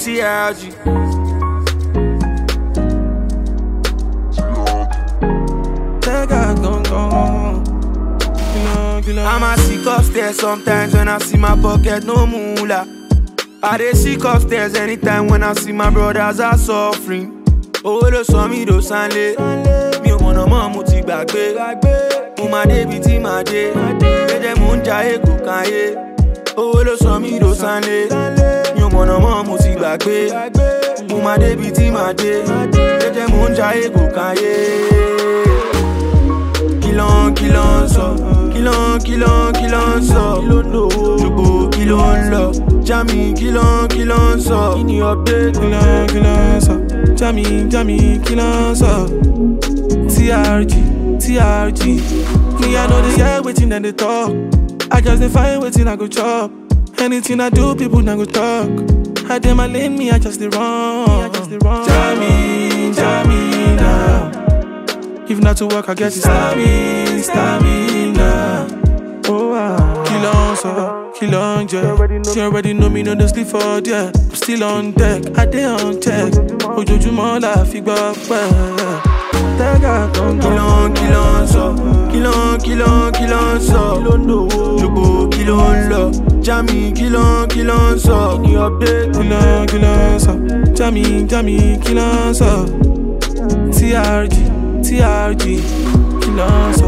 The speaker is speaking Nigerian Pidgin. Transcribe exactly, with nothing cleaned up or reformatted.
T R G. I'm a sick upstairs sometimes when I see my pocket no moolah. I dey sick upstairs anytime when I see my brothers are suffering. Owó ló sọ mí dò sánlé, mi ò mọ̀nà mọ́ mo ti gbàgbé. Mo máa débi tí màá dé, jẹ́jẹ́ mò ń jayé kò káyé. Owó ló sọ mí dò sánlé, mi ò mọ̀nà mọ́ mo ti gbàgbé. Mo máa débi tí màá dé, jẹ́jẹ́ mò ń jayé kò káyé. Kìlọ̀ kìlọ̀ ń sọ, kìlọ̀ kìlọ̀ kìlọ̀ ń sọ. Jùgbò kìlọ̀ ń lọ, Jami kìlọ̀ kìlọ̀ ń sọ. Kí ni update? Kìlọ̀ kìlọ̀ ń sọ, Jami Jami kìlọ̀ ń sọ. T R G, T R G. Me I know they hear wetin dem dey talk. I just dey find wetin I go chop. Anything I do, people now go talk. I dey my lane, me I just dey run. Jami Jami now. If not to work, I guess it's stamina, stamina. Oh, ah. Kill on, so, kill on, yeah. She already know me, no dey sleep for there. I'm still on deck, I dey on check. Ojoojúmọ́ la fi gbọ́ pẹ́. Kill on, kill on, so, kill on, kill on, kill on, so. Jùgbò kill on lọ, Jami kill on, kill on, so. Kí ni update? Kill on, kill on, so, Jami Jami kill on, so. T R G. T R G, killer.